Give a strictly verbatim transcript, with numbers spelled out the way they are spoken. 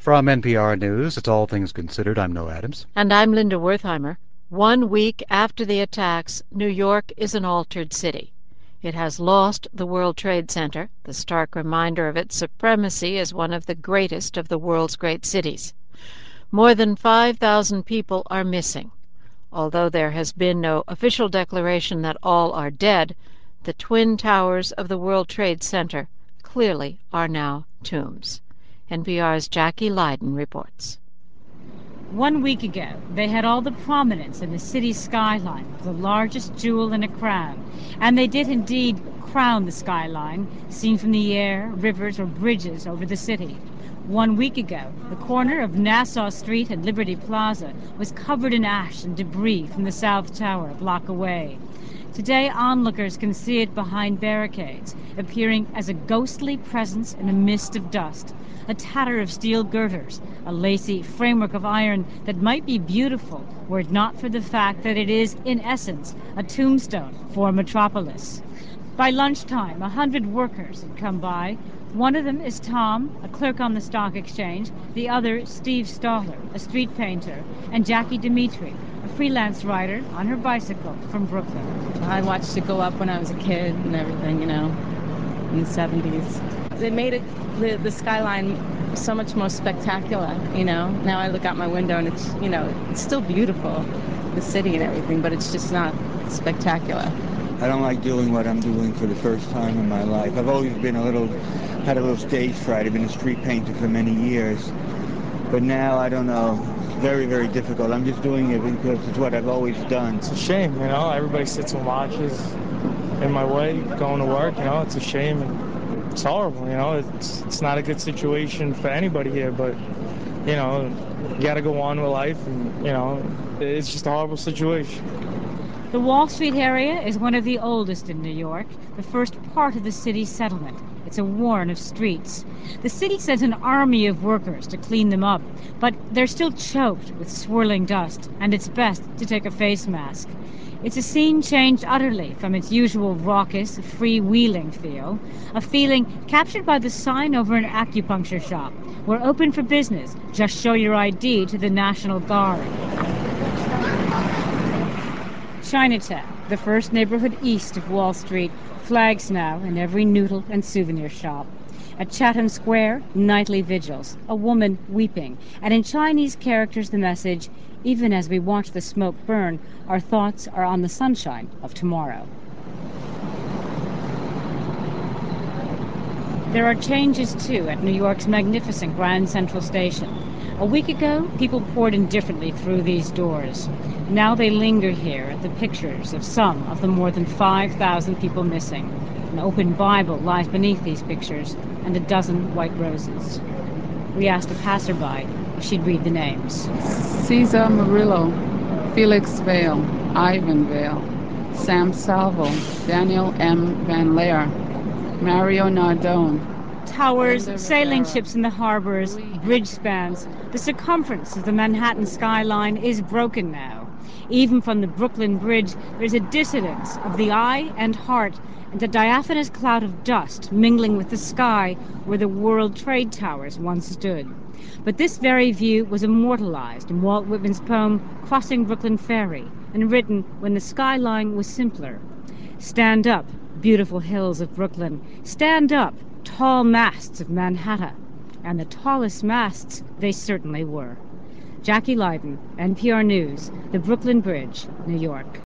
From N P R News, it's All Things Considered. I'm Noah Adams. And I'm Linda Wertheimer. One week after the attacks, New York is an altered city. It has lost the World Trade Center, the stark reminder of its supremacy as one of the greatest of the world's great cities. More than five thousand people are missing. Although there has been no official declaration that all are dead, the twin towers of the World Trade Center clearly are now tombs. N P R's Jackie Leiden reports. One week ago, they had all the prominence in the city's skyline, the largest jewel in a crown. And they did indeed crown the skyline, seen from the air, rivers, or bridges over the city. One week ago, the corner of Nassau Street and Liberty Plaza was covered in ash and debris from the South Tower a block away. Today, onlookers can see it behind barricades, appearing as a ghostly presence in a mist of dust. A tatter of steel girders, a lacy framework of iron that might be beautiful were it not for the fact that it is, in essence, a tombstone for Metropolis. By lunchtime, a hundred workers had come by. One of them is Tom, a clerk on the stock exchange, the other Steve Stoller, a street painter, and Jackie Dimitri, a freelance writer on her bicycle from Brooklyn. I watched it go up when I was a kid and everything, you know, in the seventies. They made it, the, the skyline so much more spectacular, you know. Now I look out my window and it's, you know, it's still beautiful, the city and everything, but it's just not spectacular. I don't like doing what I'm doing for the first time in my life. I've always been a little, had a little stage fright. I've been a street painter for many years. But now, I don't know, very, very difficult. I'm just doing it because it's what I've always done. It's a shame, you know, everybody sits and watches in my way, going to work, you know, it's a shame. And it's horrible, you know, it's, it's not a good situation for anybody here, but, you know, you got to go on with life, and, you know, it's just a horrible situation. The Wall Street area is one of the oldest in New York, the first part of the city's settlement. It's a warren of streets. The city sent an army of workers to clean them up, but they're still choked with swirling dust, and it's best to take a face mask. It's a scene changed utterly from its usual raucous, freewheeling feel, a feeling captured by the sign over an acupuncture shop. We're open for business. Just show your I D to the National Guard. Chinatown, the first neighborhood east of Wall Street, flags now in every noodle and souvenir shop. At Chatham Square, nightly vigils, a woman weeping, and in Chinese characters the message, even as we watch the smoke burn, our thoughts are on the sunshine of tomorrow. There are changes, too, at New York's magnificent Grand Central Station. A week ago, people poured indifferently through these doors. Now they linger here at the pictures of some of the more than five thousand people missing. An open Bible lies beneath these pictures, and a dozen white roses. We asked a passerby if she'd read the names. Cesar Murillo, Felix Vale, Ivan Vale, Sam Salvo, Daniel M. Van Laer, Mario Nardone. Towers, sailing ships in the harbors, bridge spans. The circumference of the Manhattan skyline is broken now. Even from the Brooklyn Bridge, there's a dissonance of the eye and heart, and a diaphanous cloud of dust mingling with the sky where the World Trade Towers once stood. But this very view was immortalized in Walt Whitman's poem Crossing Brooklyn Ferry, and written when the skyline was simpler. Stand up, beautiful hills of Brooklyn. Stand up, tall masts of Manhattan. And the tallest masts they certainly were. Jackie Leiden, N P R News, the Brooklyn Bridge, New York.